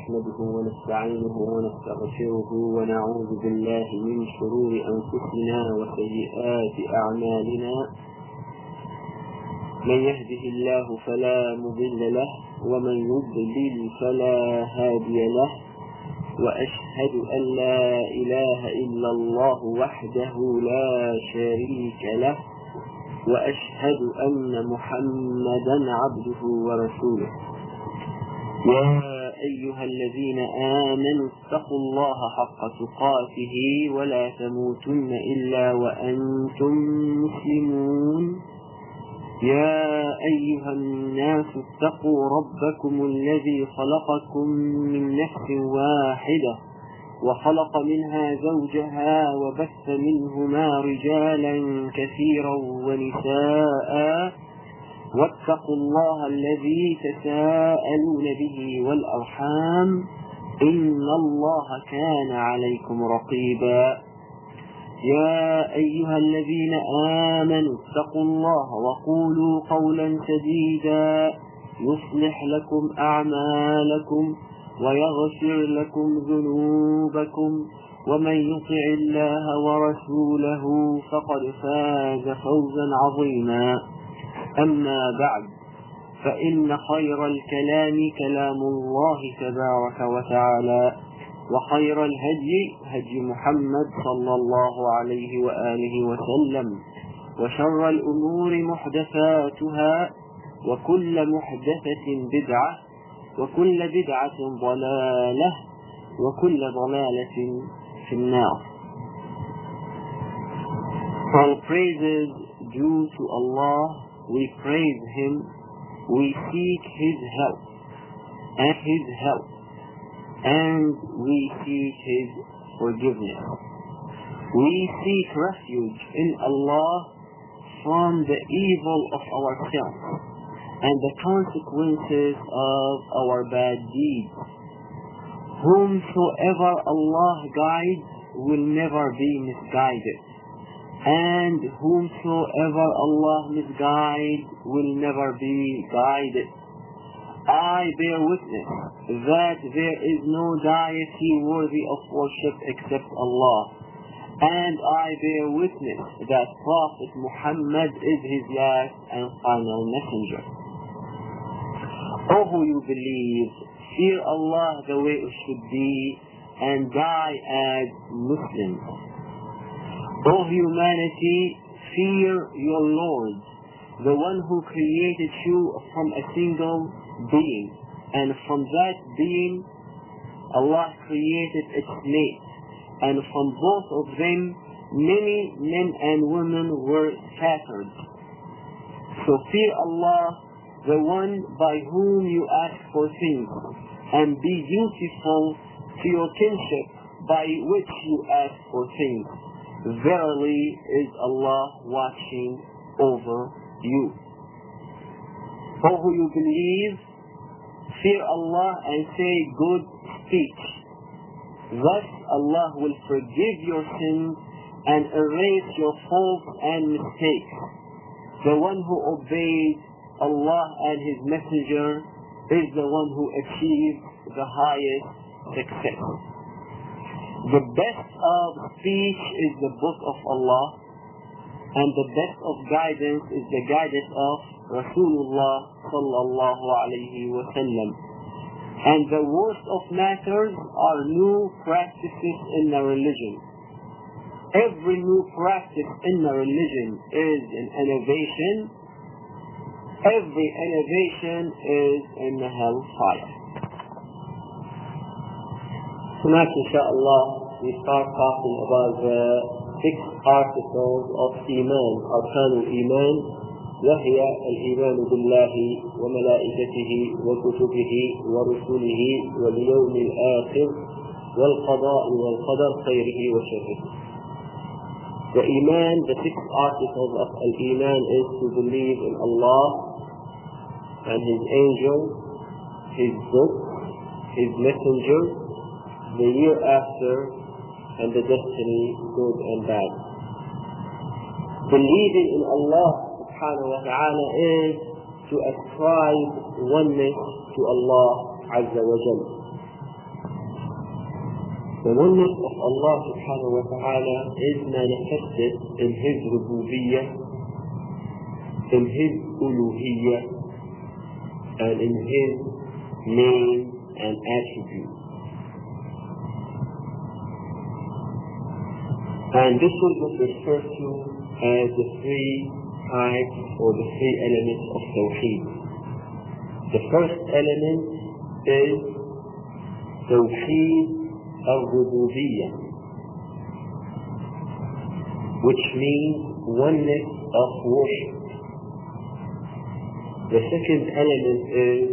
نحمده ونستعينه ونستغفره ونعوذ بالله من شرور أنفسنا وسيئات أعمالنا. من يهده الله فلا مضل له ومن يضلل فلا هادي له، وأشهد أن لا إله إلا الله وحده لا شريك له، وأشهد أن محمدا عبده ورسوله. يا أيها الذين آمنوا اتقوا الله حق تقاته ولا تموتن إلا وأنتم مسلمون. يا أيها الناس اتقوا ربكم الذي خلقكم من نفس واحدة وخلق منها زوجها وبث منهما رجالا كثيرا ونساء، واتقوا الله الذي تساءلون به والأرحام إن الله كان عليكم رقيبا. يا أيها الذين آمنوا اتقوا الله وقولوا قولا سديدا يصلح لكم أعمالكم ويغفر لكم ذنوبكم، ومن يطع الله ورسوله فقد فاز فوزا عظيما. أما بعد، فإن خير الكلام كلام الله تبارك وتعالى، وخير الهدي هدي محمد صلى الله عليه وآله وسلم، وشر الأمور محدثاتها، وكل محدثة بدعة، وكل بدعة ضلالة، وكل ضلالة في النار. All praises due to Allah, we praise Him, we seek His help, and we seek His forgiveness. We seek refuge in Allah from the evil of ourselves and the consequences of our bad deeds. Whomsoever Allah guides will never be misguided, and whomsoever Allah misguides will never be guided. I bear witness that there is no deity worthy of worship except Allah, and I bear witness that Prophet Muhammad is his last and final messenger. O who you believe, fear Allah the way it should be, and die as Muslims. O humanity, fear your Lord, the one who created you from a single being, and from that being Allah created its mate, and from both of them many men and women were scattered. So fear Allah, the one by whom you ask for things, and be dutiful to your kinship by which you ask for things. Verily is Allah watching over you. O who you believe, fear Allah and say good speech. Thus Allah will forgive your sins and erase your faults and mistakes. The one who obeys Allah and His Messenger is the one who achieves the highest success. The best of speech is the book of Allah, and the best of guidance is the guidance of Rasulullah sallallahu alayhi wa sallam. And the worst of matters are new practices in the religion. Every new practice in the religion is an innovation. Every innovation is in the hellfire. Tonight, inshaAllah, we start talking about the 6 articles of Iman, Arkan al-Iman, وهي الإيمان بالله وملائكته وكتبه ورسله واليوم الآخر والقضاء والقدر خيره وشره. The Iman, the 6 articles of Al-Iman is to believe in Allah and His angels, His book, His messenger, the year after, and the destiny, good and bad. Believing in Allah subhanahu wa ta'ala is to ascribe oneness to Allah Azza wa Jalla. The oneness of Allah subhanahu wa ta'ala is manifested in His rububiyyah, in His uluhiyyah, and in His name and attributes. And this is what is referred to as the three types or the three elements of Tawheed. The first element is Tawheed al-Rububiyyah, which means oneness of worship. The second element is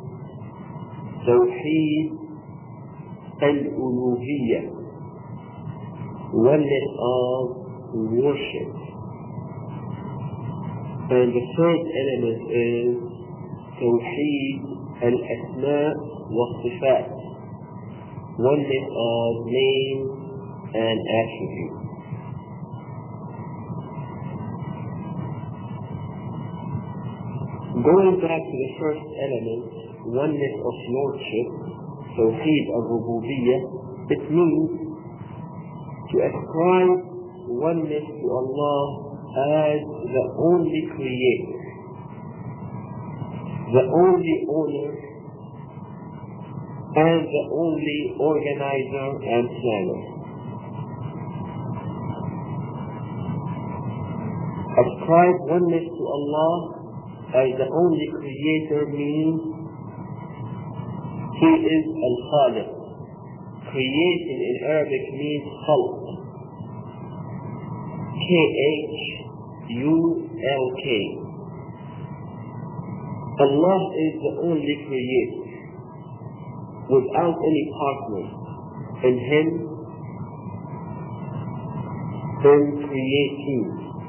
Tawheed al-Uluhiyyah, oneness of worship. And the third element is Tawheed al-Asma' wa-Sifat, oneness of name and attribute. Going back to the first element, oneness of lordship, Tawheed al-Rububiyyah, it means to ascribe oneness to Allah as the only creator, the only owner, and the only organizer and planner. Ascribe oneness to Allah as the only creator means He is Al-Khaliq. Creation in Arabic means khalq. K-H-U-L-K. Allah is the only creator, without any partners in Him in creating.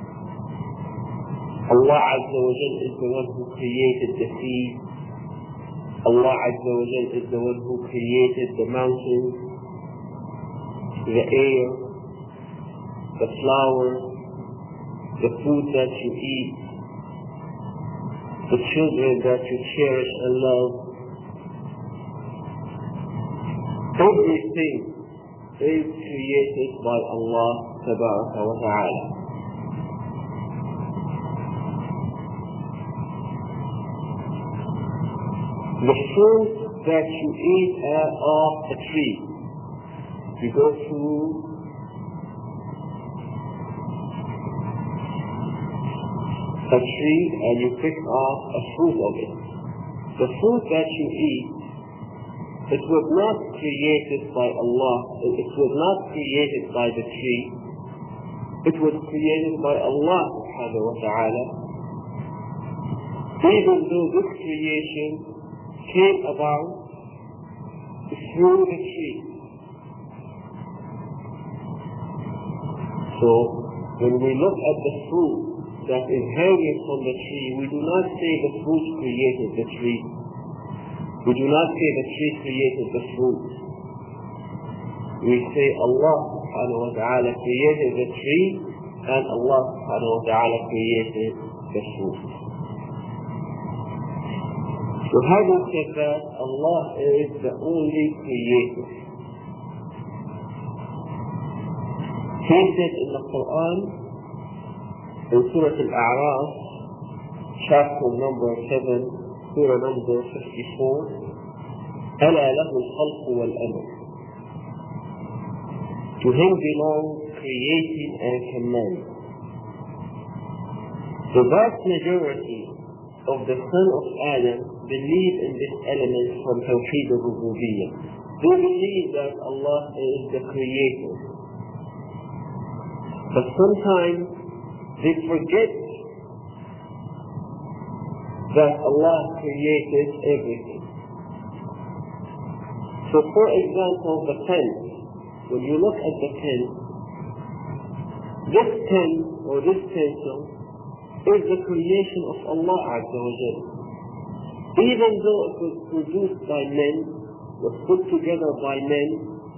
Allah Azza wa Jal is the one who created the sea. Allah Azza wa Jal is the one who created the mountains, the air, the flowers, the food that you eat, the children that you cherish and love. Everything is created by Allah Tabaraka wa Ta'ala. The fruit that you eat off a tree, you go through a tree and you pick off a fruit of it. The fruit that you eat, it was not created by Allah, it was not created by the tree, it was created by Allah subhanahu wa ta'ala. Even though this creation came about through the tree. So, when we look at the fruit that is hanging from the tree, we do not say the fruit created the tree. We do not say the tree created the fruit. We say Allah subhanahu wa ta'ala created the tree and Allah subhanahu wa ta'ala created the fruit. So having said that, Allah is the only creator. He said in the Quran, in Surah Al-A'raf, chapter number 7, Surah number 54, أَلَا لَهُ الْخَلْقُ وَالْأَمْرُ. To Him belongs creating and command. The vast majority of the son of Adam believe in this element from Tawheed al-Rububiyyah. They believe that Allah is the creator. But sometimes they forget that Allah created everything. So for example, the pen. When you look at the pen, this pen or this pencil is the creation of Allah Azza wa Jal. Even though it was produced by men, was put together by men,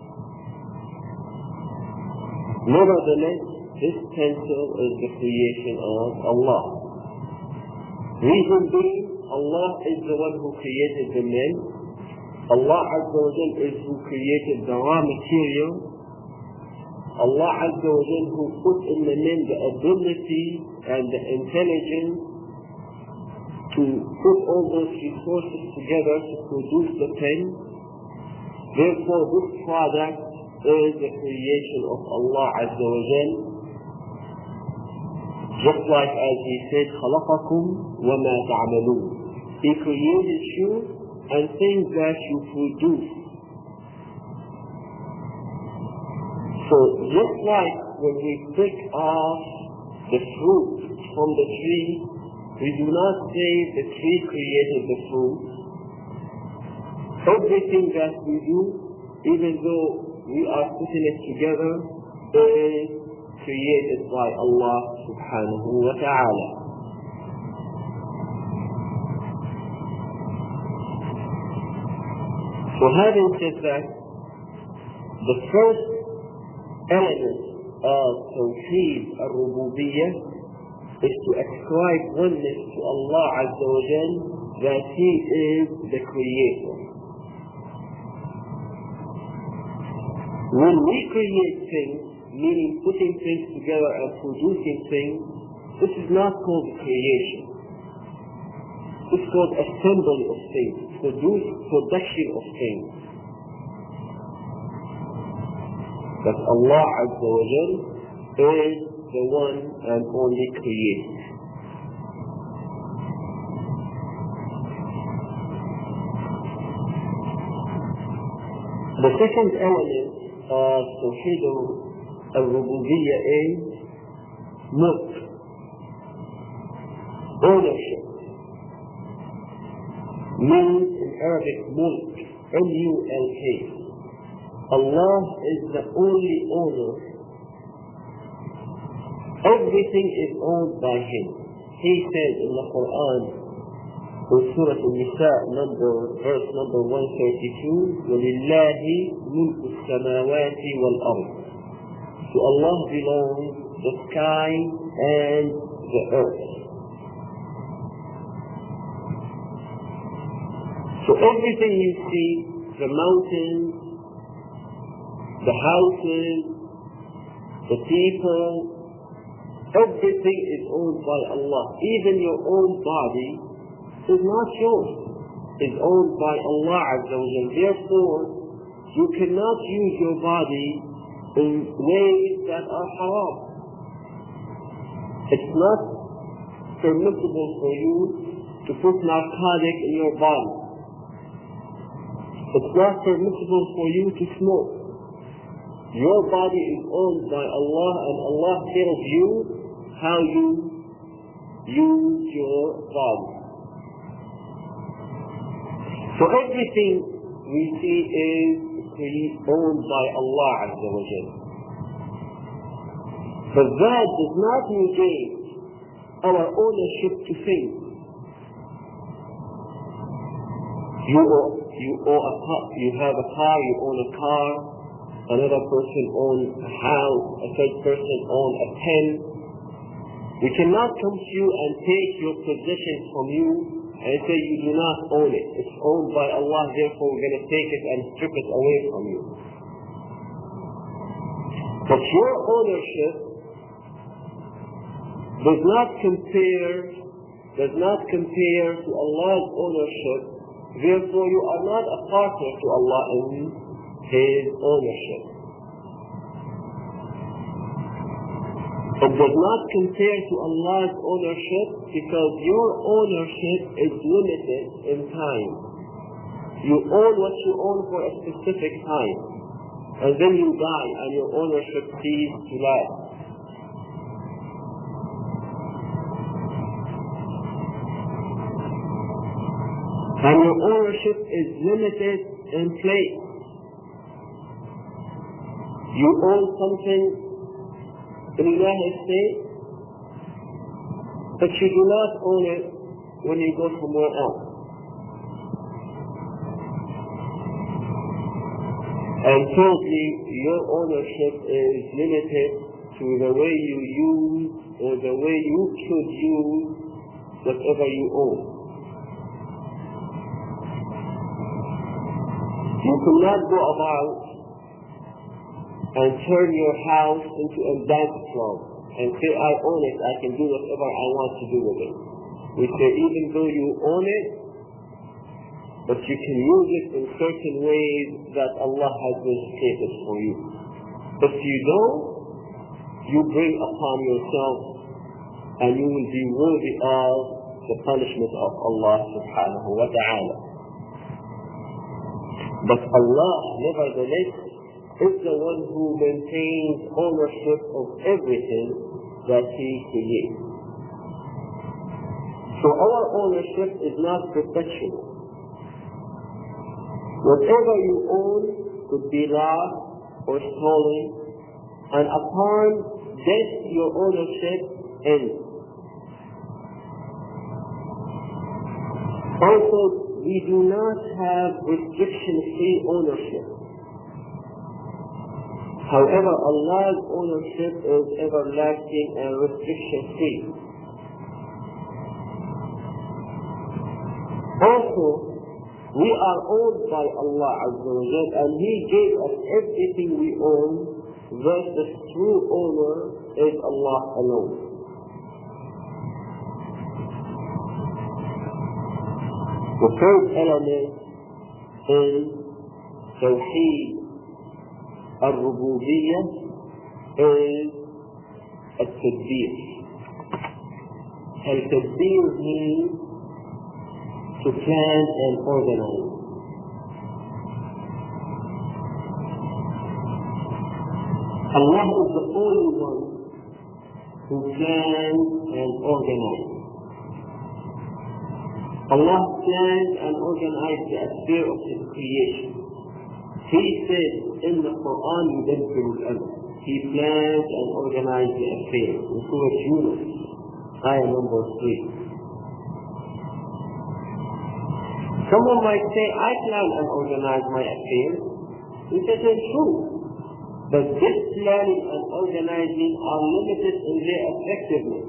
nevertheless, this pencil is the creation of Allah. Reason being, Allah is the one who created the men, Allah Azza wa Jal is who created the raw material. Allah Azza wa Jal who put in the men the ability and the intelligence to put all those resources together to produce the pen. Therefore, this product is the creation of Allah Azza wa Jal. Just like as He said, خَلَقَكُمْ وَمَا تَعْمَلُونَ. He created you and things that you produce. So just like when we pick off the fruit from the tree, we do not say the tree created the fruit. Everything that we do, even though we are putting it together, is created by Allah subhanahu wa ta'ala. So having said that, the first element of Tawheed al-Rububiyyah is to ascribe oneness to Allah Azza wa Jal, that He is the Creator. When we create things, meaning putting things together and producing things, this is not called creation. It's called assembly of things, production of things. But Allah Azza wa Jal is the one and only Creator. The second element of Tawheed al-Rububiyyah is mulk, ownership. Means in Arabic mulk, M-U-L-K. Allah is the only owner. Everything is owned by Him. He said in the Quran, in Surah Al-Nisa, verse number 132, وَلِلَّهِ مُلْكُ السَّمَاوَاتِ وَالْأَرْضِ. To Allah belongs the sky and the earth. So everything you see, the mountains, the houses, the people, everything is owned by Allah. Even your own body is not yours. It's owned by Allah Azza wa Jalla. Therefore, you cannot use your body in ways that are haram. It's not permissible for you to put narcotic in your body. It's not permissible for you to smoke. Your body is owned by Allah, and Allah tells you how you use your body. So everything we see is owned by Allah Azza wa Jalla. But that does not negate our ownership to things. You have a car, you own a car, another person owns a house, a third person owns a pen. We cannot come to you and take your possession from you and say you do not own it. It's owned by Allah, therefore we're going to take it and strip it away from you. But your ownership does not compare to Allah's ownership. Therefore you are not a partner to Allah in His ownership. It does not compare to Allah's ownership because your ownership is limited in time. You own what you own for a specific time, and then you die and your ownership ceases to last. And your ownership is limited in place. You own something in the United States, but you do not own it when you go somewhere else. And thirdly, your ownership is limited to the way you use or the way you should use whatever you own. You cannot go about and turn your house into a dance club and say, I own it, I can do whatever I want to do with it. We say, even though you own it, but you can use it in certain ways that Allah has legislated for you. If you don't, you bring upon yourself and you will be worthy of the punishment of Allah subhanahu wa ta'ala. But Allah, nevertheless, is the one who maintains ownership of everything that He creates. So our ownership is not perpetual. Whatever you own could be lost or stolen, and upon death your ownership ends. Also, we do not have restriction-free ownership. However, Allah's ownership is everlasting and restriction-free. Also, we are owned by Allah Azza wa Jal, and He gave us everything we own, thus the true owner is Allah alone. The third element in Tawheed al-Rububiyyah is al-Tadbir. Al-Tadbir means to plan and organize. Allah is the only one who plans and organizes. Allah plans and organizes the affair of His creation. He said in the Quran, يُدَبِّرُ الْأَمْرَ. He plans and organizes the affair. In Surah Yunus, ayah number 3. Someone might say, I plan and organize my affairs. He says, it's true. But this planning and organizing are limited in their effectiveness.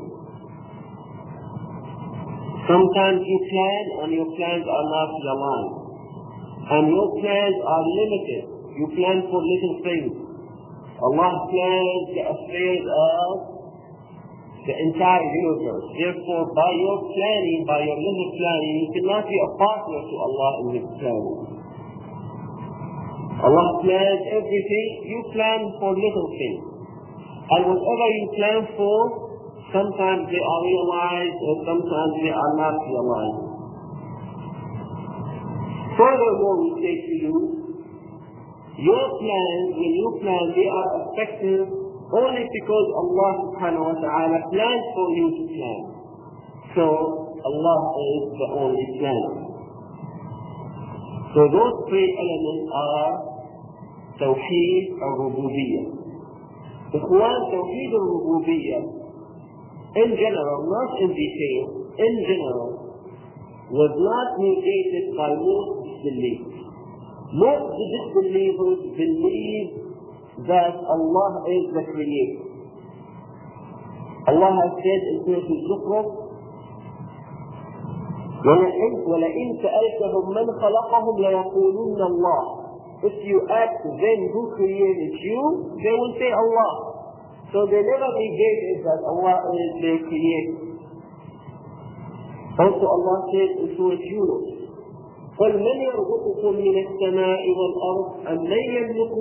Sometimes you plan and your plans are not aligned. And your plans are limited. You plan for little things. Allah plans the affairs of the entire universe. Therefore, by your planning, by your little planning, you cannot be a partner to Allah in His planning. Allah plans everything. You plan for little things. And whatever you plan for, sometimes they are realized and sometimes they are not realized. Furthermore, we say to you, your plans, when you plan, they are effective only because Allah subhanahu wa ta'ala plans for you to plan. So, Allah is the only planner. So those three elements are Tawheed al-Rububiyyah. Ikhwan, Tawheed al-Rububiyyah, in general, not in detail, in general, was not negated by most disbelievers. Most disbelievers believe that Allah is the Creator. Allah has said in Surah Al-Zukhruf, وَلَئِنْ سَأَلْتَهُمْ مَنْ خَلَقَهُمْ لَيَقُولُنَّ اللَّهُ. If you ask them who created you, they will say Allah. So they never negated that Allah is their Creator. Also Allah said in Surah Yunus, قل من يرزقكم من السماء والأرض أم من يملك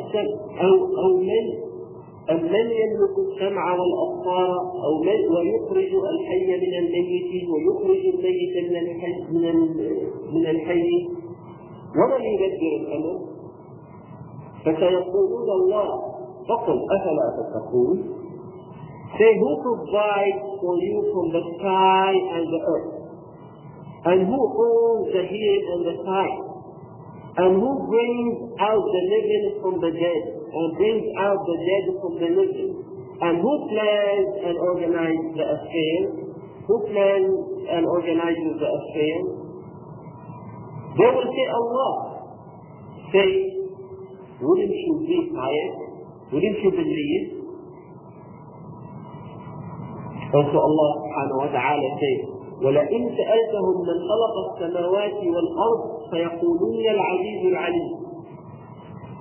من يملك السمع والأبصار ويخرج الحي من الميت ويخرج الميت من الحي ومن يدبر الأمر فسيقولون الله فقل أفلا تتقون. Say, who provides for you from the sky and the earth? And who owns the hill and the sky? And who brings out the living from the dead and brings out the dead from the living? And who plans and organizes the affair? Who plans and organizes the affair? They will say Allah. Say, wouldn't you be pious? Wouldn't you believe? Also Allah subhanahu wa ta'ala says, وَلَئِنْ سَأَلْتَهُمْ مَنْ خَلَقَ السَّمَاوَاتِ وَالْأَرْضِ فَيَقُولُونَ الْعَزِيزُ الْعَلِيمُ.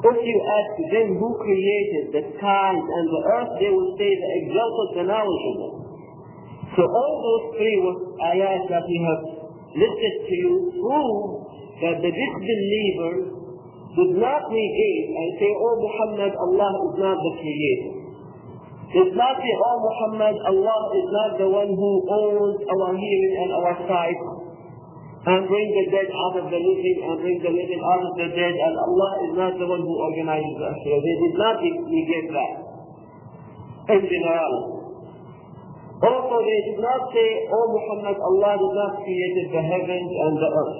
If you ask them who created the skies and the earth, they will say the exalted, the knowledgeable. So all those three ayat that we have listed to you prove that the disbelievers did not negate and say, "Oh Muhammad, Allah is not the creator." Did not say, "Oh Muhammad, Allah is not the one who owns our hearing and our sight, and bring the dead out of the living and bring the living out of the dead, and Allah is not the one who organizes us." So they did not negate that in general. Also, they did not say, "Oh Muhammad, Allah did not create the heavens and the earth."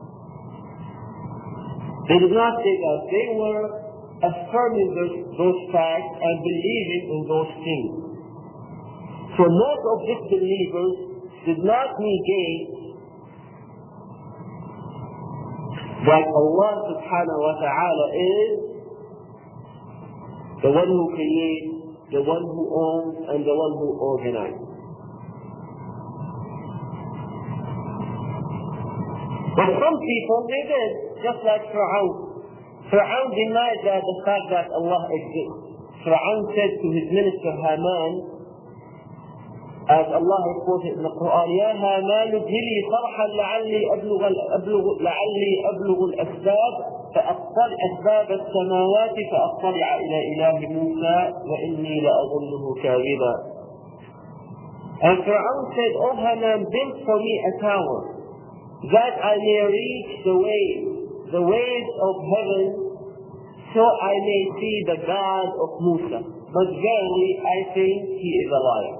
They did not say that. They were affirming those facts and believing in those things. So most of these believers did not negate that Allah subhanahu wa ta'ala is the one who creates, the one who owns, and the one who organizes. But some people, they did, just like Fir'aun. Fir'aun denied the fact that Allah exists. Fir'aun said to his minister Haman, as Allah has quoted in the Quran, "Ya Haman, ابني صرحا لعلي أبلغ الأسباب أسباب السماوات فأطلع إلى إله موسى وإني لأظنه كاذبا." And Fir'aun said, "Oh Haman, build for me a tower, that I may reach the waves of heaven, so I may see the God of Musa. But verily, I think he is a liar."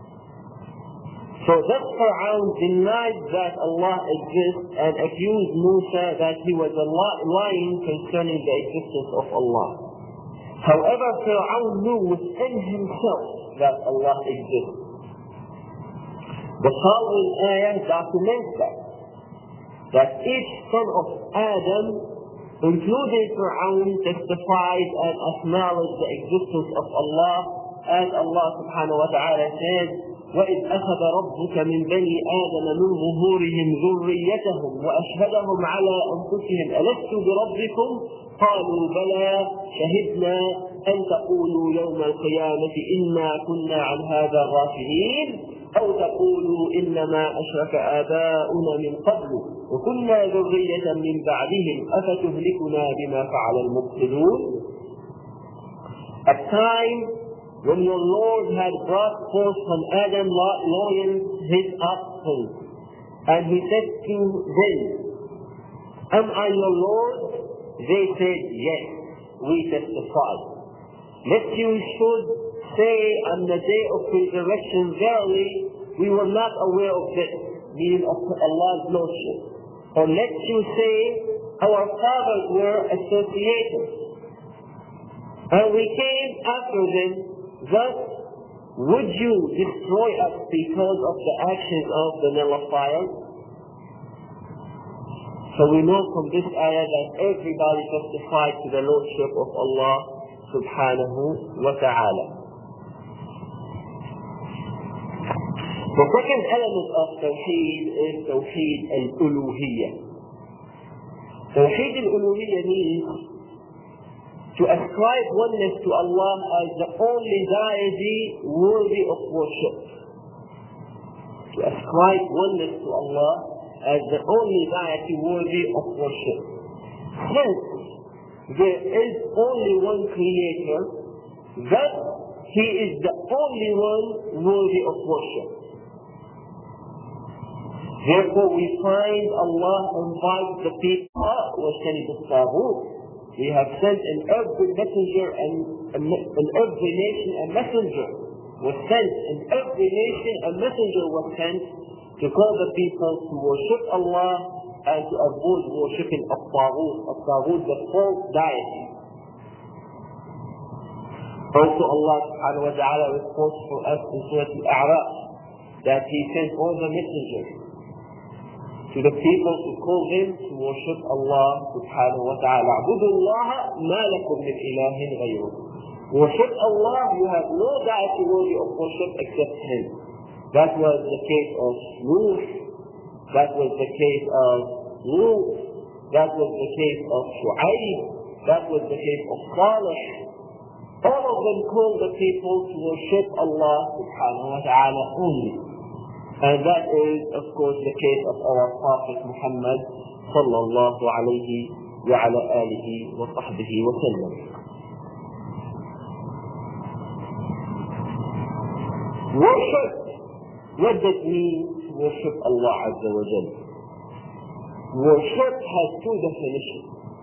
So that Fir'aun denied that Allah exists and accused Musa that he was lying concerning the existence of Allah. However, Fir'aun knew within himself that Allah exists. The following ayah documents that each son of Adam, including Fir'aun, testified and acknowledged the existence of Allah, as Allah subhanahu wa ta'ala says, وَإِذْ أَخَذَ رَبُّكَ مِنْ بَنِي آدَمَ مِنْ ظُهُورِهِمْ ذُرِّيَّتَهُمْ وَأَشْهَدَهُمْ عَلَى أَنفُسِهِمْ أَلَسْتُ بِرَبِّكُمْ قَالُوا بَلَى شَهِدْنَا أَنْ تَقُولُوا يَوْمَ الْقِيَامَةِ إِنَّا كُنَّا عَنْ هَذَا غَافِلِينَ أَوْ تَقُولُوا إِنَّمَا أَشْرَكَ آبَاؤُنَا مِنْ قَبْلُ وَكُنَّا ذُرِّيَّةً مِنْ بَعْدِهِمْ أَفَتُهْلِكُنَا بِمَا فَعَلَ الْمُبْطِلُونَ. At time when your Lord had brought forth from Adam loins his offspring, and he said to them, "Am I your Lord?" They said, "Yes, we testify." Lest you should say on the day of resurrection, "Verily, we were not aware of this," meaning of Allah's Lordship. Or let you say, "Our fathers were associated, and we came after them. Thus, would you destroy us because of the actions of the nullifiers?" So we know from this ayah that everybody testified to the Lordship of Allah subhanahu wa ta'ala. The second element of Tawheed is Tawheed al-Uluhiyyah. Tawheed al-Uluhiyyah means to ascribe oneness to Allah as the only deity worthy of worship. To ascribe oneness to Allah as the only deity worthy of worship. Since there is only one creator, thus he is the only one worthy of worship. Therefore we find Allah invites the people We have sent in every messenger and in every nation a messenger was sent. In every nation a messenger was sent to call the people to worship Allah and to avoid worshipping At-Taghut, the false deity. Also Allah subhanahu wa ta'ala reports for us in Surah Al-A'raf that He sent all the messengers to the people to call them to worship Allah subhanahu wa ta'ala. اعبدوا الله ما لكم من إله غيره. Worship Allah, you have no deity worthy of worship except Him. That was the case of Nuh, that was the case of Lut, that was the case of Shu'aib, that was the case of Salih. All of them called the people to worship Allah subhanahu wa ta'ala only. And that is, of course, the case of our Prophet Muhammad sallallahu alayhi wa ala alihi wa sahbihi wa sallam. Worship. What does it mean to worship Allah Azza wa Jal? Worship has two definitions.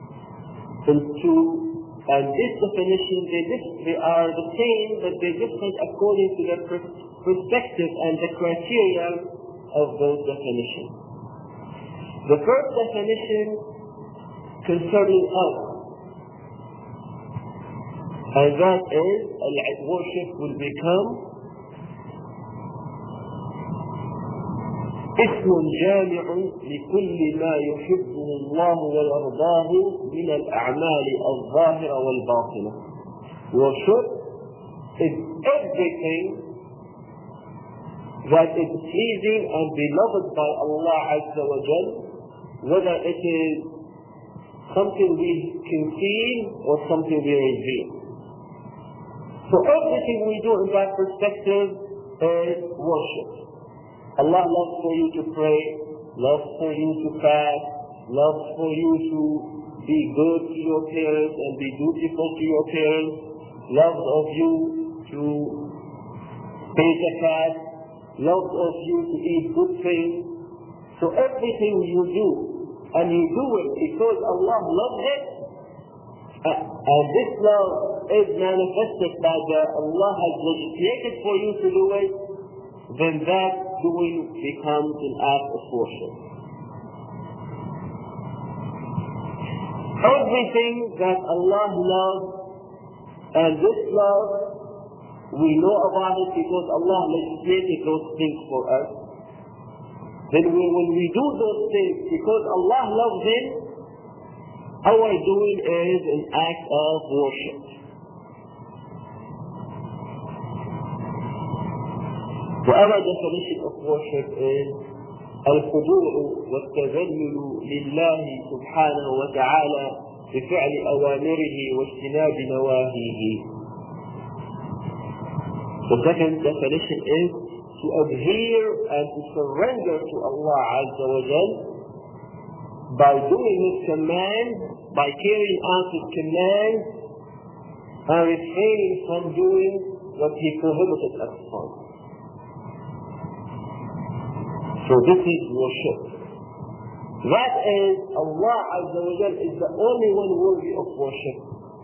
And this definition, they are the same, but they're different according to the perspective and the criteria of those definitions. The first definition concerning us, and that is, worship will become اسم جامع لكل ما يحبه الله ويرضاه من الأعمال الظاهرة والباطنة. Worship is everything that is pleasing and beloved by Allah Azza wa Jal, whether it is something we can see or something we reveal. So everything we do in that perspective is worship. Allah loves for you to pray, loves for you to fast, loves for you to be good to your parents and be dutiful to your parents, loves of you to pay zakat, loves of you to eat good things. So everything you do, and you do it because Allah loves it, and this love is manifested by that Allah has legislated for you to do it, then that doing becomes an act of worship. Everything that Allah loves, and this love, we know about it because Allah legislated those things for us. Then when we do those things because Allah loves it, our doing is an act of worship. The other definition of worship is الخضوع والتذلل لله سبحانه وتعالى بفعل أوامره واجتناب نواهيه. The second definition is to adhere and to surrender to Allah Azza wa Jal by doing His commands, by carrying out His commands, and refraining from doing what He prohibited us from. So this is worship. That is, Allah Azza wa Jal is the only one worthy of worship.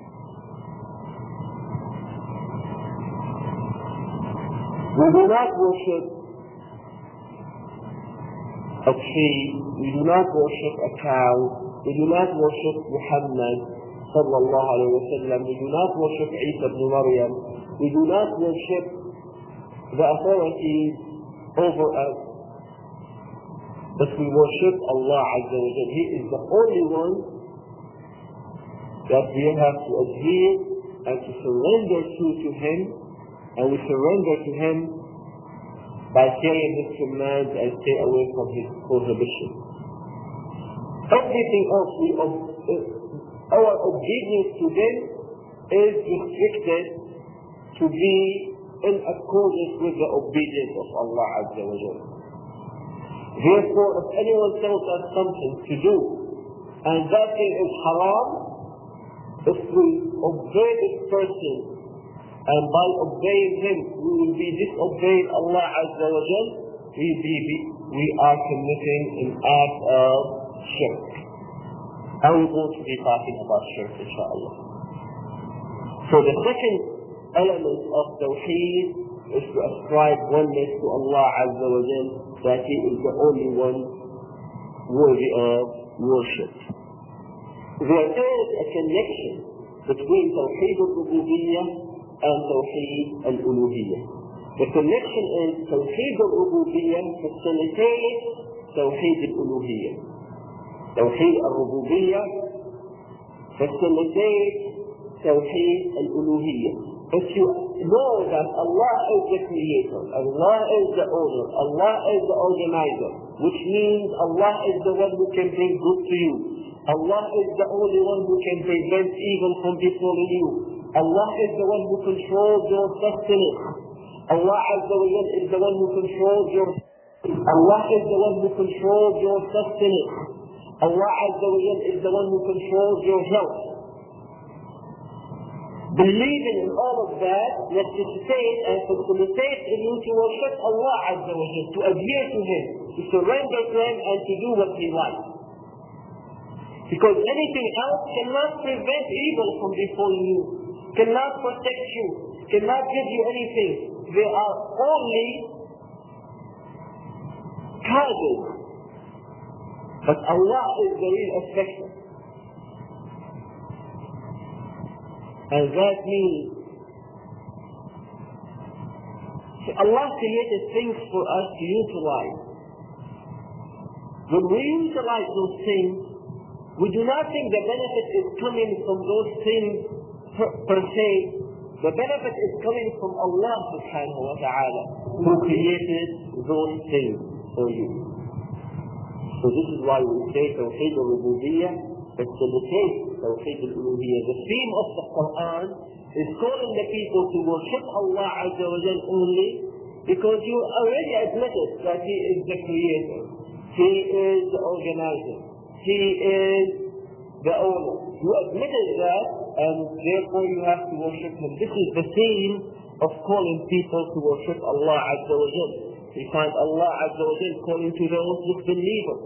We do not worship a tree, we do not worship a cow, we do not worship Muhammad sallallahu alayhi wa sallam, we do not worship Isa ibn Maryam, we do not worship the authorities over us, but we worship Allah Azza wa Jal. He is the only one that we have to adhere and to surrender to Him, and we surrender to Him by carrying His commands and stay away from His prohibitions. Everything else, our obedience to them is restricted to be in accordance with the obedience of Allah Azza wa Jal. Therefore, if anyone tells us something to do, and that thing is haram, if we obey this person, and by obeying him, we will be disobeying Allah Azza wa Jal, we are committing an act of shirk. And we're going to be talking about shirk, inshallah. So the second element of Tawheed is to ascribe oneness to Allah Azza wa Jal, that He is the only one worthy of worship. There is a connection between Tawheed al-Rububiyyah and Tawheed al-Uluhiyyah. The connection is Tawheed al-Rububiyyah facilitates Tawheed al-Uluhiyyah. Tawheed al-Rububiyyah facilitates Tawheed al-Uluhiyyah. If you know that Allah is the creator, Allah is the owner, Allah is the organizer, which means Allah is the one who can bring good to you, Allah is the only one who can prevent evil from befalling you. Allah is the one who controls your destiny. Allah Azza wa Jal is the one who controls your Allah is the one who controls your destiny. Allah Azza wa Jal is the one who controls your health. Believing in all of that necessitates and facilitates in you to worship Allah Azza wa Jal, to adhere to Him, to surrender to Him and to do what He likes. Because anything else cannot prevent evil from befalling you, cannot protect you, cannot give you anything. They are only causes. But Allah is the real effector. And that means Allah created things for us to utilize. When we utilize those things, we do not think the benefit is coming from those things per se. The benefit is coming from Allah subhanahu wa ta'ala, who created those things for you. So this is why we say Tawheed al-Rububiyyah facilitates Tawheed al-Uluhiyyah. The theme of the Quran is calling the people to worship Allah Azza wa Jal only, because you already admitted that He is the Creator, He is the Organizer, He is the owner. You admitted that, and therefore you have to worship Him. This is the theme of calling people to worship Allah Azza wa Jal. We find Allah Azza wa Jal calling to those disbelievers.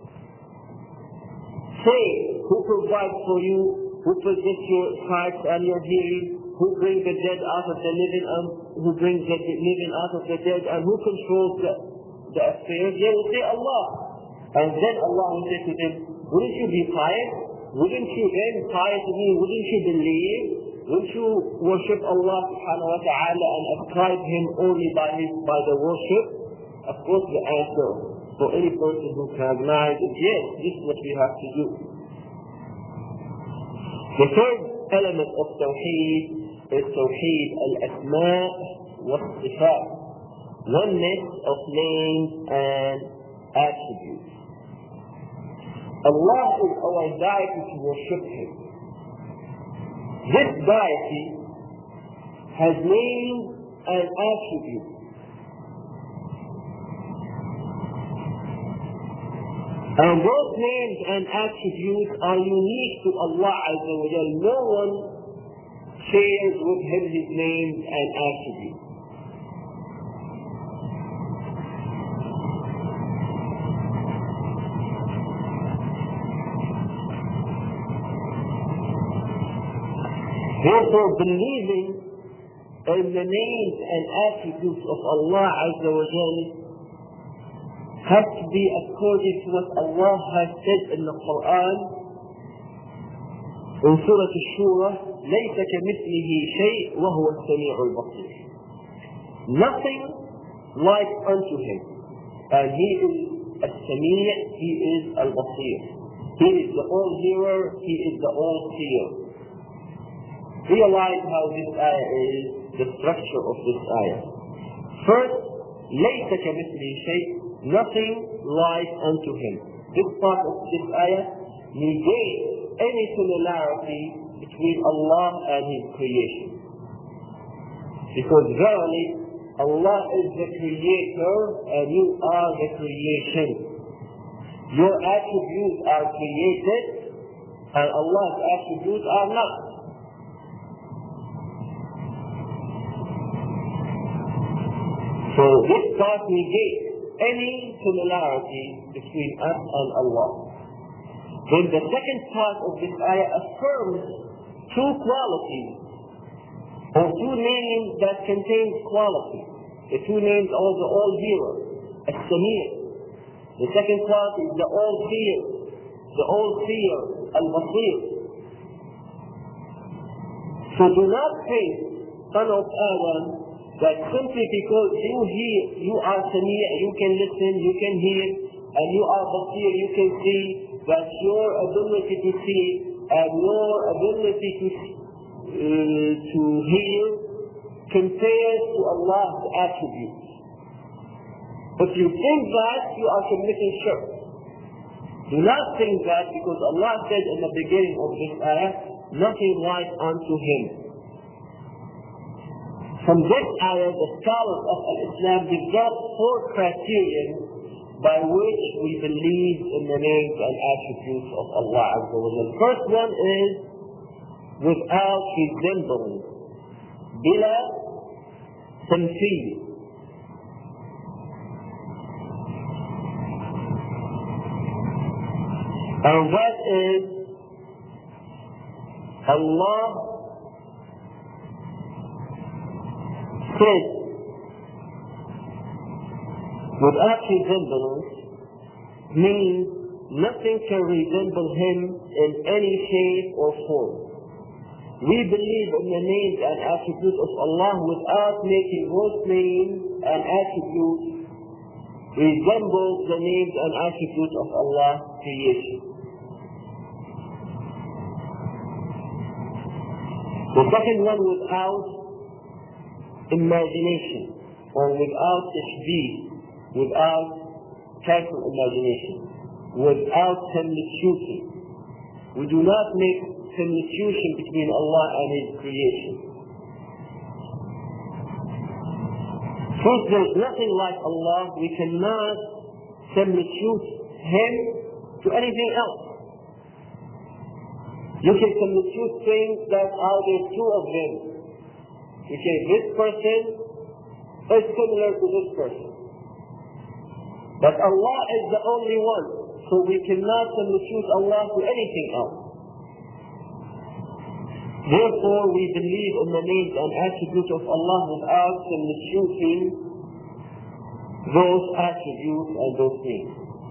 Say, who provides for you, who possesses your sight and your hearing, who brings the dead out of the living, and who brings the living out of the dead, and who controls the affairs? They will say Allah. And then Allah will say to them, wouldn't you be pious? Wouldn't you then pious to me? Wouldn't you believe? Wouldn't you worship Allah subhanahu wa ta'ala and ascribe Him only by the worship? Of course the answer for any person who can recognize is yes, this is what we have to do. The third element of Tawheed is Tawheed al-Asma' wa-Sifat, oneness of names and attributes. Allah is our deity to worship Him. This deity has names and attributes. And those names and attributes are unique to Allah Azza wa Jal. No one shares with Him His names and attributes. Therefore, believing in the names and attributes of Allah Azza wa Jal has to be according to what Allah has said in the Quran in Surah Al-Shura, لَيْسَ كَمِثْلِهِ شَيْءٍ وَهُوَ السَّمِيعُ الْبَصِيرُ. Nothing like unto Him. And He is Al-Sami', He is Al-Basir. He is the all-hearer, He is the all-seer. Realize how this ayah is, the structure of this ayah. First, لَيْسَ كَمِثْلِهِ شَيْءٍ, nothing like unto Him. This part of this ayah negates any similarity between Allah and His creation. Because verily, Allah is the Creator and you are the creation. Your attributes are created and Allah's attributes are not. So this part negates any similarity between us and Allah. Then the second part of this ayah affirms two qualities, or two names that contain quality. The two names are the all-hearer, As-Sami'. The second part is the all-seer, Al-Basir. So do not think, son of Adam, that simply because you hear, you are Sami', you can listen, you can hear, and you are Basir, you can see, that your ability to see and your ability to hear compares to Allah's attributes. If you think that, you are committing shirk. Do not think that because Allah said in the beginning of this ayah, nothing like unto him. From this ayah, the scholars of Islam developed 4 criteria by which we believe in the names and attributes of Allah Azza wa Jalla. First one is without resembling, bila tamthil. And that is Allah said without resemblance means nothing can resemble him in any shape or form. We believe in the names and attributes of Allah without making those names and attributes resemble the names and attributes of Allah's creation. The second one, without imagination or without tashbih, without careful imagination, without substitution. We do not make substitution between Allah and His creation. First, there is nothing like Allah. We cannot substitute Him to anything else. You can substitute things that are there 2 of them. You say this person is similar to this person. But Allah is the only one, so we cannot substitute Allah to anything else. Therefore, we believe in the names and attributes of Allah without substituting those attributes and those names.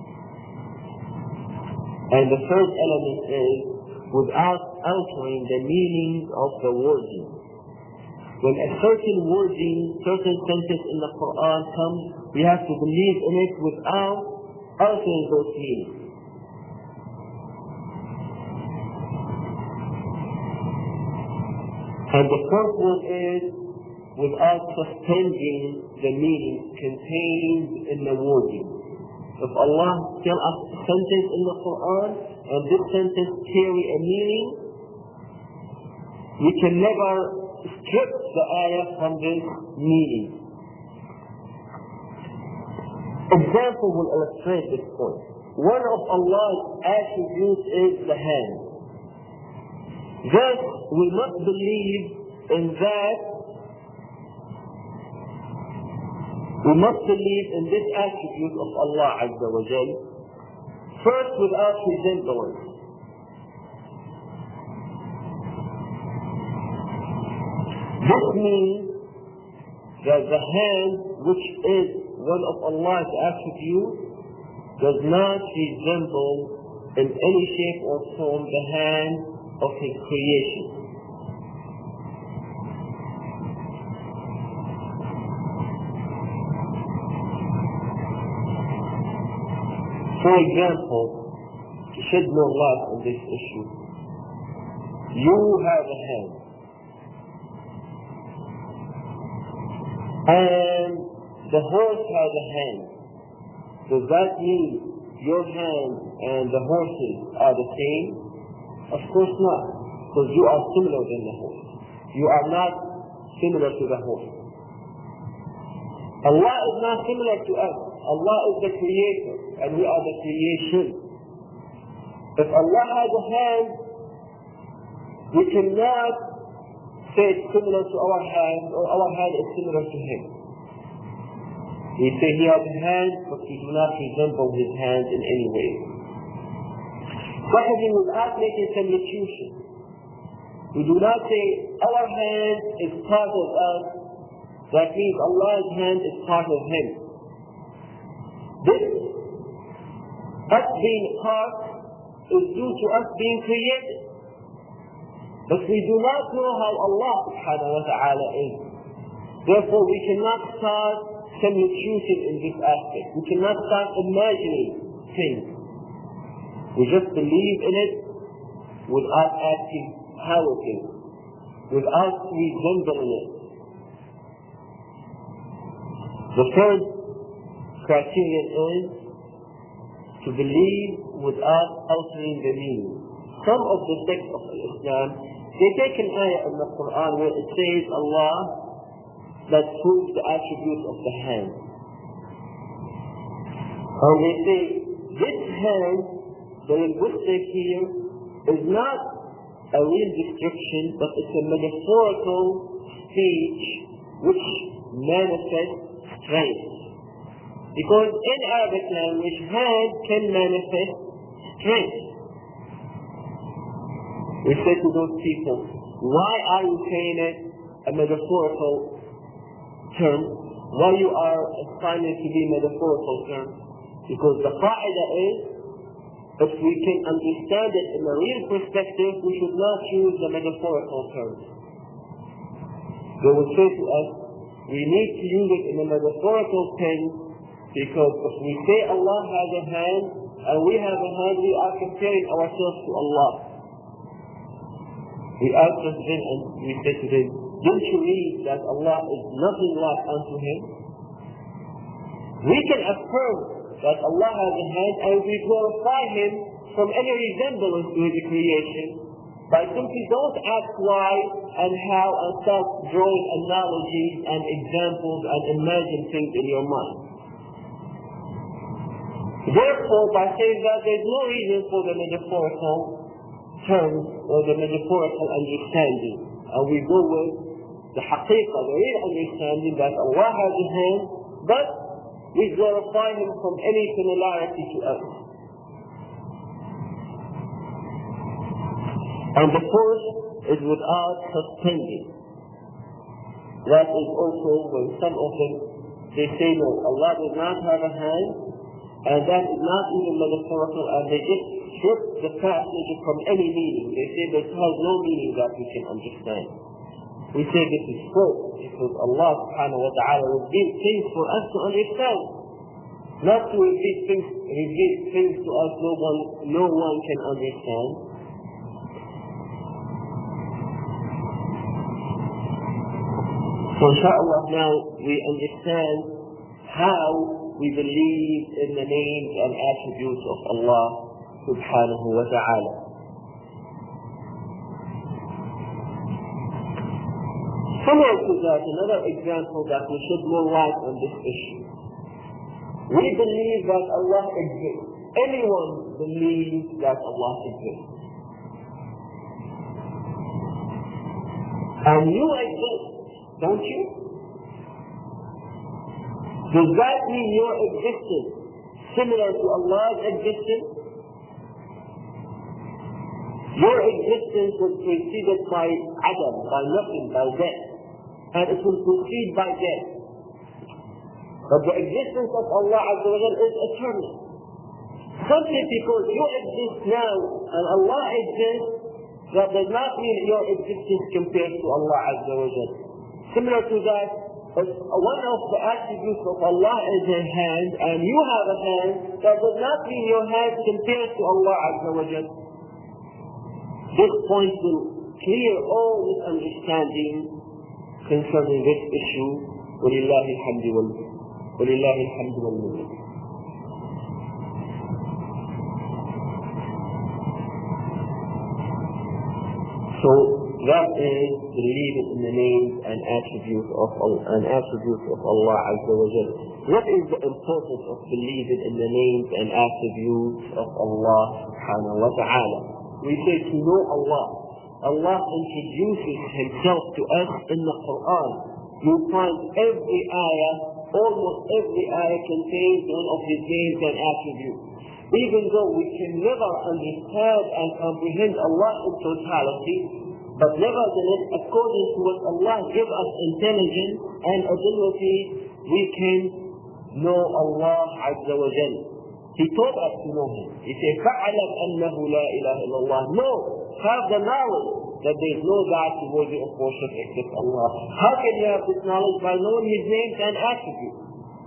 And the third element is without altering the meaning of the wording. When a certain wording, certain sentence in the Quran comes, we have to believe in it without altering those meanings. And the fourth one is without suspending the meaning contained in the wording. If Allah tells us a sentence in the Quran and this sentence carry a meaning, we can never strip the ayah from this meaning. Example will illustrate this point. One of Allah's attributes is the hand. Thus, we must believe in that. We must believe in this attribute of Allah Azza wa Jal, first without resemblance. This means that the hand, which is one of Allah's attributes, does not resemble in any shape or form the hand of His creation. For example, to shed more light on this issue, you have a hand, and the horse has a hand. Does that mean your hand and the horse's are the same? Of course not, because you are similar than the horse. You are not similar to the horse. Allah is not similar to us. Allah is the creator, and we are the creation. If Allah has a hand, we cannot say it's similar to our hand, or our hand is similar to Him. We say He has a hand, but we do not resemble His hand in any way. Secondly, without making substitution, we do not say our hand is part of us. That means Allah's hand is part of Him. This, us being part, is due to us being created. But we do not know how Allah subhanahu wa ta'ala is. Therefore, we cannot start substitution in this aspect. We cannot start imagining things. We just believe in it without asking how it is, without resembling it. The third criterion is to believe without altering the meaning. Some of the sects of Islam, they take an ayah in the Quran where it says Allah that proves the attributes of the hand. And they say this hand, the linguistic here, is not a real description, but it's a metaphorical speech which manifests strength. Because in Arabic language, hand can manifest strength. We say to those people, why are you saying it a metaphorical term? Why you are assigning it to be a metaphorical term? Because the qaida is, if we can understand it in a real perspective, we should not use the metaphorical terms. They will say to us, we need to use it in a metaphorical sense, because if we say Allah has a hand, and we have a hand, we are comparing ourselves to Allah. We ask them and we say to them, don't you read that Allah is nothing like unto Him? We can affirm that Allah has a hand and we glorify Him from any resemblance to His creation by simply don't ask why and how and start drawing analogies and examples and imagine things in your mind. Therefore, by saying that, there is no reason for the metaphorical terms or the metaphorical understanding. And we go with the haqiqah, the real understanding that Allah has a hand, but we glorify Him from any similarity to us. And the fourth is without suspending. That is also when some of them, they say no, Allah does not have a hand, and that is not even metaphorical, and they just strip the passage from any meaning. They say this has no meaning that we can understand. We say this is false, because Allah subhanahu wa ta'ala revealed things for us to understand. Not to reveal things to us no one can understand. So inshallah now we understand how we believe in the names and attributes of Allah subhanahu wa ta'ala. Similar to that, another example that will shed more light on this issue. We believe that Allah exists. Anyone believes that Allah exists. And you exist, don't you? Does that mean your existence similar to Allah's existence? Your existence was preceded by Adam, by nothing, by death. And it will proceed by death. But the existence of Allah Azza wa Jalla is eternal. Simply because you exist now and Allah exists, that does not mean your existence compared to Allah Azza wa Jalla. Similar to that, if one of the attributes of Allah is a hand and you have a hand, that does not mean your hand compares to Allah Azza wa Jalla. This point will clear all misunderstanding concerning this issue. وَلِلَّهِ الْحَمْدُ وَالْمِنَّةُ. So that is believing in the names and attributes of Allah Azza wa Jalla. What is the importance of believing in the names and attributes of Allah subhanahu wa ta'ala? We say to know Allah. Allah introduces Himself to us in the Quran. You find every ayah, almost every ayah contains one of His names and attributes. Even though we can never understand and comprehend Allah in totality, but nevertheless, according to what Allah gives us intelligence and ability, we can know Allah Azza wa Jalla. He taught us to know Him. He said, فَعْلَمْ أَنَّهُ لَا إِلَهَ إِلَّا اللَّهِ. No, have the knowledge that there is no God worthy of worship except Allah. How can you have this knowledge? By knowing His names and attributes.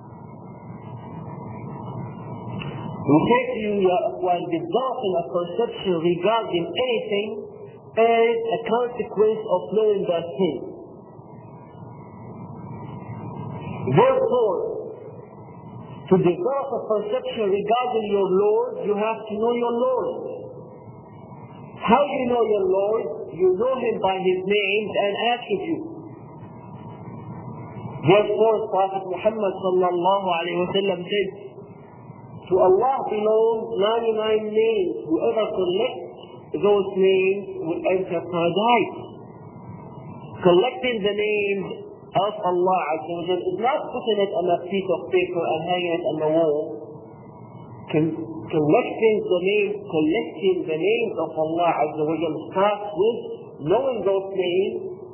We say to you, Ya Akhwan, developing a perception regarding anything is a consequence of knowing that thing. Therefore, To develop a perception regarding your Lord, you have to know your Lord. How do you know your Lord? You know Him by His names and attributes. Therefore, Prophet Muhammad sallallahu alayhi wa sallam said, to Allah belong 99 names. Whoever collects those names will enter paradise. Collecting the names of Allah Azza wa Jal is not putting it on a piece of paper and hanging it on the wall. Collecting the names of Allah Azza wa Jal starts with knowing those names,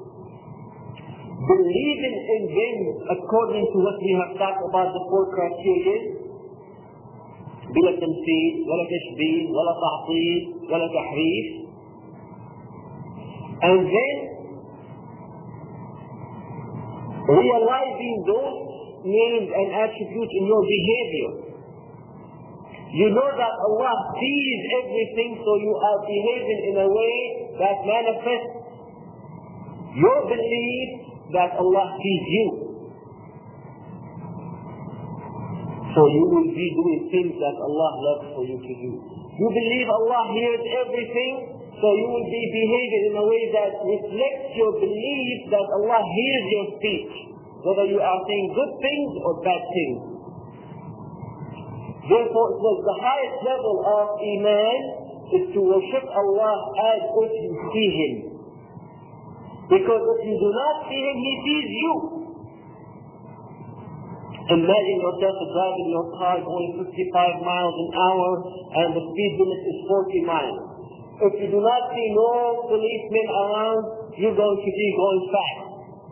believing in them according to what we have talked about the 4 criteria. بلا تمثيل ولا تشبيه ولا تعطيل ولا تحريف. And then realizing those names and attributes in your behavior. You know that Allah sees everything, so you are behaving in a way that manifests your belief that Allah sees you. So you will be doing things that Allah loves for you to do. You believe Allah hears everything, so you will be behaving in a way that reflects your belief that Allah hears your speech, whether you are saying good things or bad things. Therefore, it was the highest level of Iman is to worship Allah as if you see Him. Because if you do not see Him, He sees you. Imagine yourself driving your car going 55 miles an hour and the speed limit is 40 miles. If you do not see no policemen around, you're going to be going fast.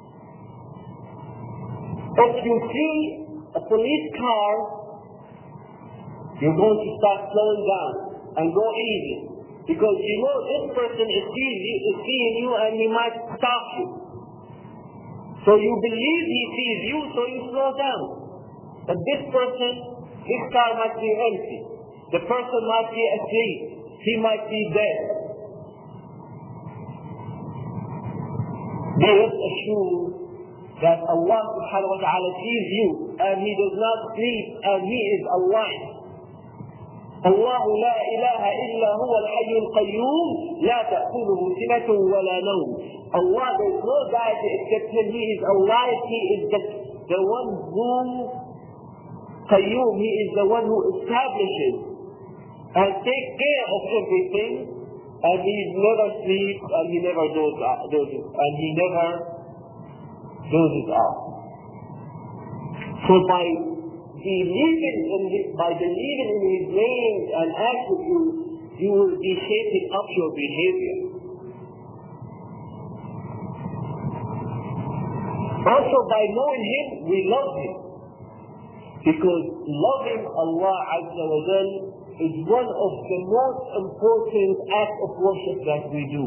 If you see a police car, you're going to start slowing down and go easy. Because you know this person is seeing you and he might stop you. So you believe he sees you, so you slow down. But this person, his car might be empty. The person might be asleep. He might be dead. Be assured that Allah subhanahu wa ta'ala sees you and He does not sleep and He is alive. الله لا إله إلا هو الحي القيوم لا تأخذه سنة ولا نوم. Allah, there is no deity except Him. He is alive. He is the one who Qayyum. He is the one who establishes and takes care of everything, and He never sleeps and He never dozes off. So by believing in His names and attributes, you will be shaping up your behavior. Also, by knowing Him, we love Him. Because loving Allah Azza wa Jal is one of the most important acts of worship that we do.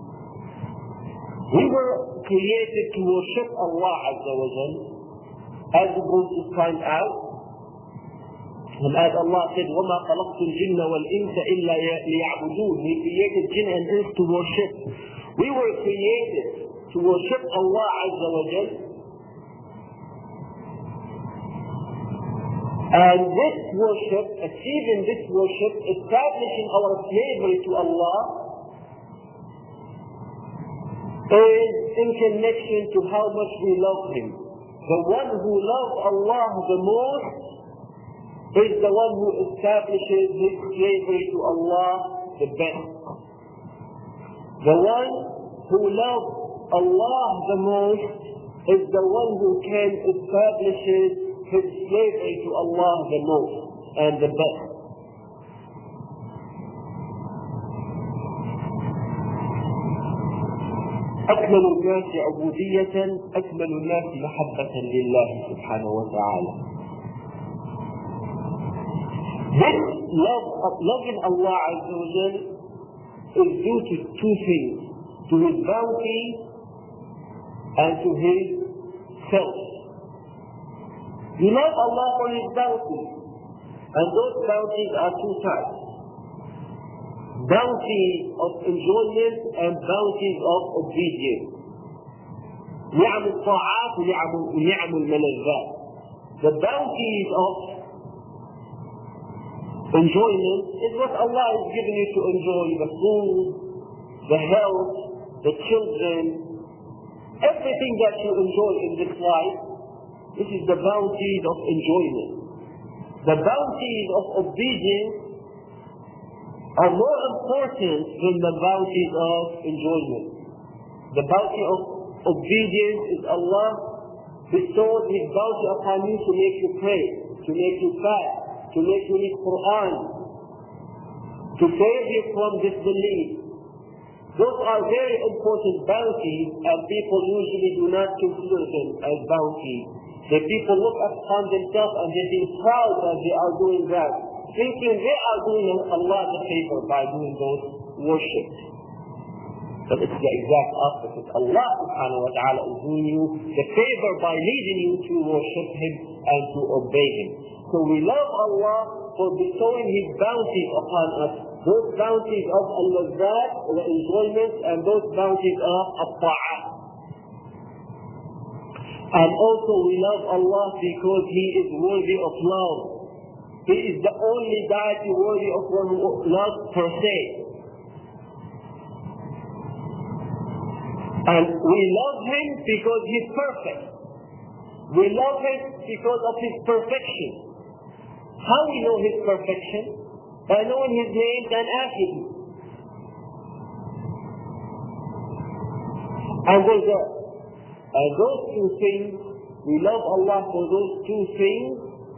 We were created to worship Allah Azza wa Jal, as we're going to find out. And as Allah said, وَمَا خَلَقْتُ الْجِنَّ وَالْإِنسَ إِلَّا لِيَعْبُدُونَ. We created jinn and ins to worship. We were created to worship Allah Azza wa Jal. And this worship, achieving this worship, establishing our slavery to Allah, is in connection to how much we love Him. The one who loves Allah the most is the one who establishes his slavery to Allah the best. The one who loves Allah the most is the one who can establish his slavery to Allah the most and the best. أكمل الناس عبودية أكمل الناس محبة لله سبحانه وتعالى. This loving Allah Azza wa Jal is due to two things, to His bounty and to His self. You love Allah for His bounty, and those bounties are two types. Bounty of enjoyment and bounties of obedience. نعم الطاعات ونعم الملذات. The bounties of enjoyment is what Allah has given you to enjoy: the food, the health, the children, everything that you enjoy in this life. This is the bounties of enjoyment. The bounties of obedience are more important than the bounties of enjoyment. The bounty of obedience is Allah bestowed His bounty upon you to make you pray, to make you fast, to make you read Quran, to save you from disbelief. Those are very important bounties, and people usually do not consider them as bounties. The people look upon themselves and they feel proud that they are doing that, thinking they are doing Allah the favor by doing those worships. But it's the exact opposite. Allah subhanahu wa ta'ala is doing you the favor by leading you to worship Him and to obey Him. So we love Allah for bestowing His bounties upon us. Those bounties of al-lazzat, the enjoyment, and those bounties of al-ta'at. And also we love Allah because He is worthy of love. He is the only deity worthy of love per se. And we love Him because He's perfect. We love Him because of His perfection. How we know His perfection? By knowing His names and attributes. And those two things, we love Allah for those two things.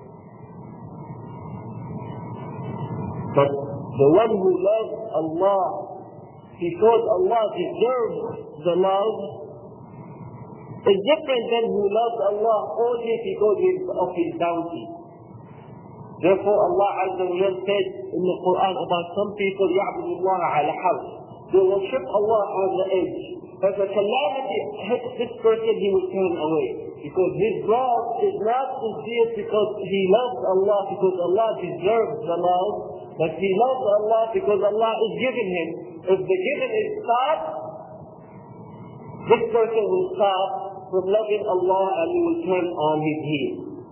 But the one who loves Allah because Allah deserves the love is different than who loves Allah only because of His bounty. Therefore Allah Azza wa Jalla said in the Quran about some people, يَعْبُدُ اللَّهَ عَلَى حَرْفٍ. They worship Allah on the edge. If a calamity hits this person, he will turn away. Because his love is not sincere because he loves Allah, because Allah deserves the love, but he loves Allah because Allah is giving him. If the giving is stopped, this person will stop from loving Allah and he will turn on his heel.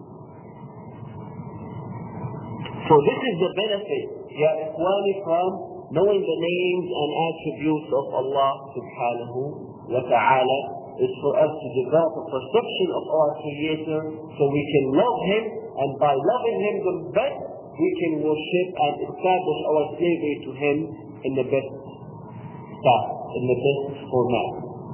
So this is the benefit, ya ikhwani, from knowing the names and attributes of Allah subhanahu wa ta'ala, is for us to develop a perception of our Creator so we can love Him, and by loving Him the best, we can worship and establish our slavery to Him in the best style, in the best format.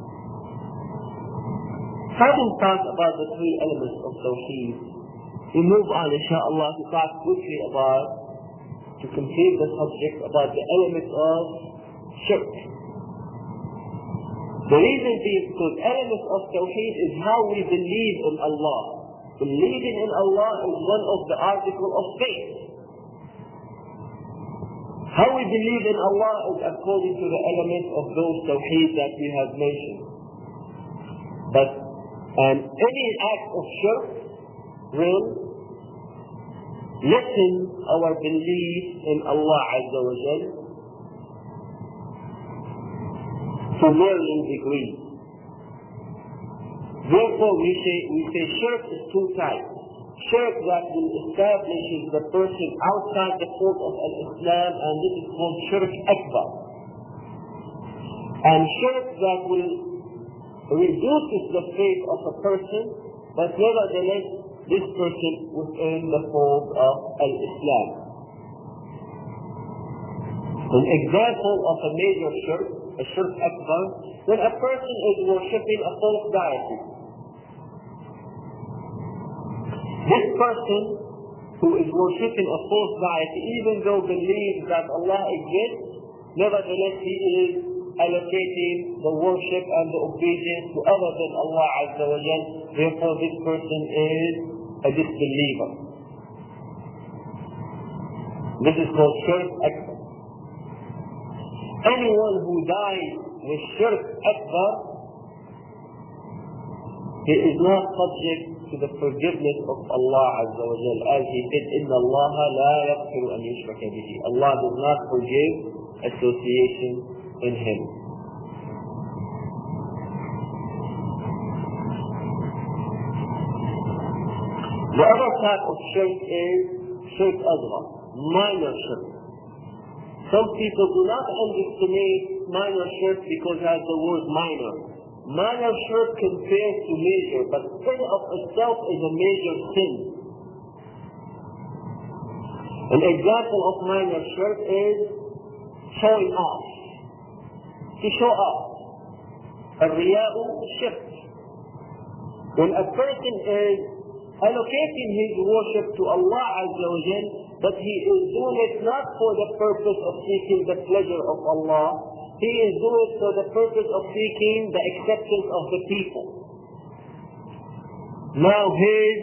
Having talked about the three elements of Tawheed, we move on, inshaAllah, to talk quickly about, to complete the subject, about the element of shirk. The reason being because element of Tawheed is how we believe in Allah. Believing in Allah is one of the articles of faith. How we believe in Allah is according to the element of those Tawheed that we have mentioned. And any act of shirk will lessen our belief in Allah Azza wa Jal to varying degrees. Therefore we say shirk is two types. Shirk that will establish the person outside the fold of Islam, and this is called shirk akbar. And shirk that will reduce the faith of a person, but nevertheless this person within the fold of Islam. An example of a major shirk, a shirk akbar, when a person is worshipping a false deity. This person who is worshipping a false deity, even though believes that Allah exists, nevertheless he is allocating the worship and the obedience to other than Allah Azza wa Jal. Therefore this person is a disbeliever. This is called shirk akbar. Anyone who dies with shirk akbar, he is not subject to the forgiveness of Allah Azza wa Jal, as he said, إِنَّ اللَّهَ لَا يَغْفِرُ أَنْ يُشْرَكَ بِهِ. Allah does not forgive association in Him. The other type of shirk is shirk asghar. minor shirk. Some people do not underestimate minor shirk because it has the word minor. Minor shirk compares to major, but in of itself is a major sin. An example of minor shirk is showing off. To show off. Al-riya'u shirk. When a person is allocating his worship to Allah Azza wa Jal, but he is doing it not for the purpose of seeking the pleasure of Allah, he is doing it for the purpose of seeking the acceptance of the people. Now his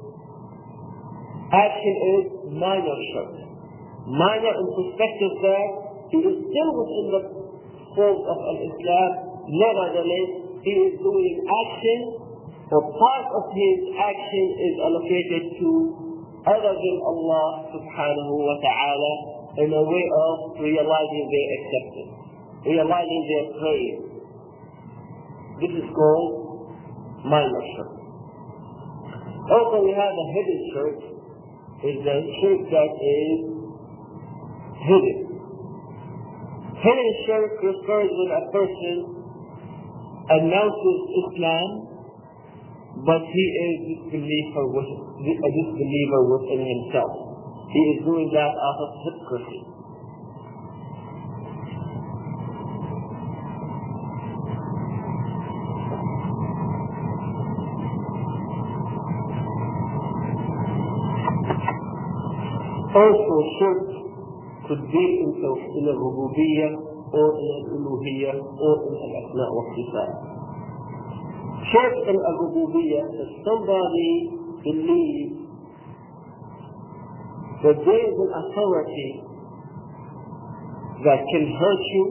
action is minor shirk. Minor in perspective that he is still within the fold of Islam, nevertheless he is doing action, or part of his action is allocated to other than Allah subhanahu wa ta'ala in a way of realizing their acceptance, realizing their praise. This is called minor shirk. Also we have a hidden shirk, is the shirk that is hidden. Hidden shirk refers when a person announces Islam, but he is a disbeliever within himself. He is doing that out of hypocrisy. Also, shirk could be in al-rububiyyah or in al-uluhiyyah or in al-asma' wa sifat. Shirk in al-rububiyyah is somebody believes that there is an authority that can hurt you,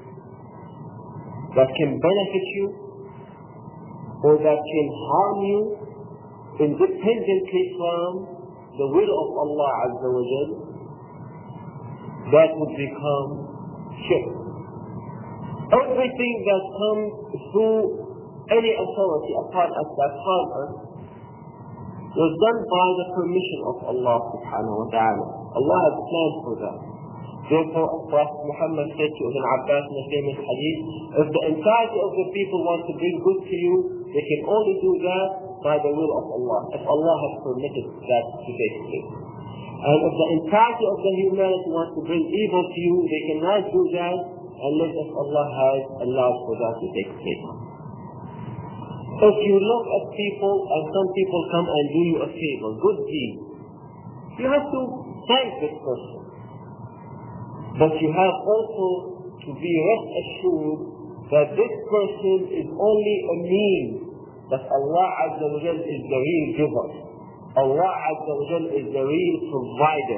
that can benefit you, or that can harm you independently from the will of Allah Azza wa Jal. That would become shirk. Everything that comes through any authority upon us that harm us was done by the permission of Allah subhanahu wa ta'ala. Allah has planned for that. Therefore, Prophet Muhammad said to Ibn Abbas in the famous hadith, if the entirety of the people want to bring good to you, they can only do that by the will of Allah, if Allah has permitted that to take place. And if the entirety of the humanity wants to bring evil to you, they cannot do that unless if Allah has allowed for that to take place. If you look at people and some people come and do you a favor, good deed, you have to thank this person. But you have also to be rest assured that this person is only a means, that Allah Azza wa Jal is the real giver. Allah Azza wa Jal is the real provider.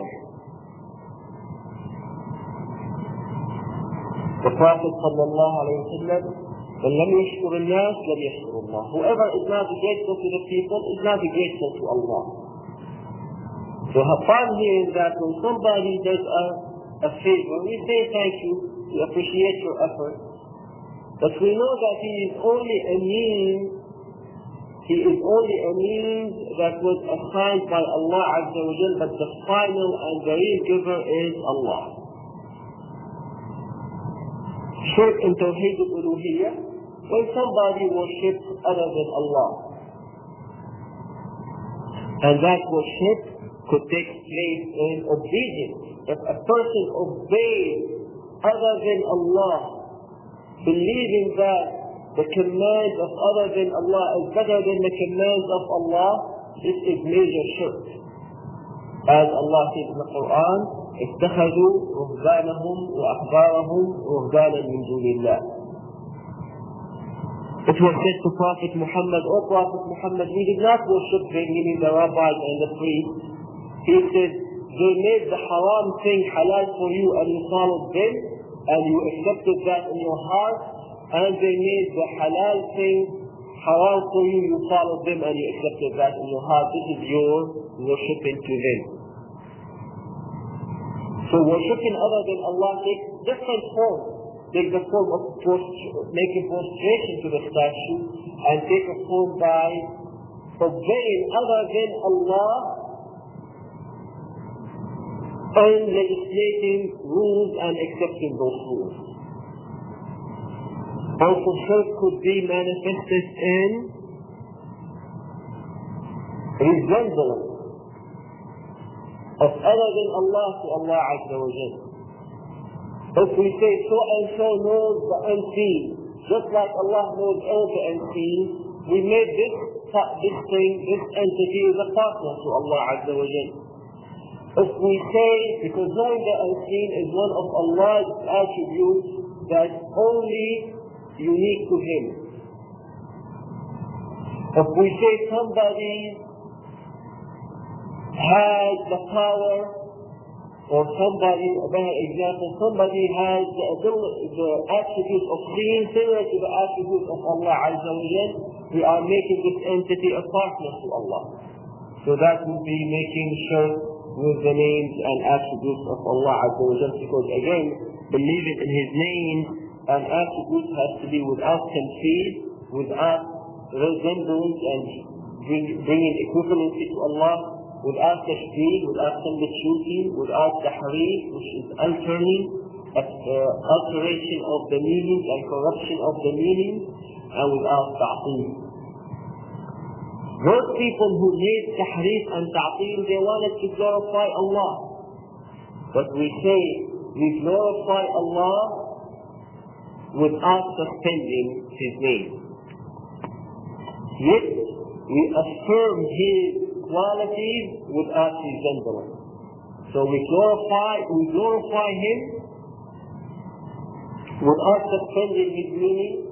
The Prophet sallallahu alayhi wa sallam, when لم يشكر الناس لم يشكر الله. Whoever is not grateful to the people is not grateful to Allah. So upon hearing that when somebody does a favor, we say thank you, we appreciate your effort, but we know that he is only a means that was assigned by Allah Azza wa Jal, but the final and the real giver is Allah. Shirk in Tawheed al-Uluhiyyah, when somebody worships other than Allah. And that worship could take place in obedience. If a person obeys other than Allah, believing that the commands of other than Allah is better than the commands of Allah, this is major shirk. As Allah says in the Quran, اتخذوا رهبانهم وأحبارهم رهبانا من دون الله. It was said to Prophet Muhammad, O Prophet Muhammad, we did not worship them, meaning the rabbis and the priests. He said, they made the haram thing halal for you and you followed them and you accepted that in your heart, and they made the halal thing haram for you, you followed them and you accepted that in your heart. This is your worshipping to them. So worshipping other than Allah takes different forms. Take the form of making prostration to the statue, and take a form by obeying other than Allah and legislating rules and accepting those rules. Also, shirk could be manifested in resemblance of other than Allah to Allah Azza wa Jalla. If we say so and so knows the unseen, just like Allah knows all the unseen, we made this thing, this entity is a partner to Allah Azza wa Jalla. If we say, because knowing the unseen is one of Allah's attributes that's only unique to Him. If we say somebody has the power, or somebody, by example, somebody has the attribute of seeing similar to the attribute of Allah Azza wa Jal, we are making this entity a partner to Allah. So that would be making shirk with the names and attributes of Allah Azza wa Jal, because again, believing in His name and attributes has to be without tamtheel, without resemblance and bringing equivalency to Allah, without tashbih, without shooting, without tahrif, which is altering, alteration of the meaning and corruption of the meaning, and without ta'til. Those people who need tahrif and ta'til, they wanted to glorify Allah. But we say, we glorify Allah without suspending His name. Yet, we affirm His qualities without resemblance. So we glorify Him without suspending His meaning,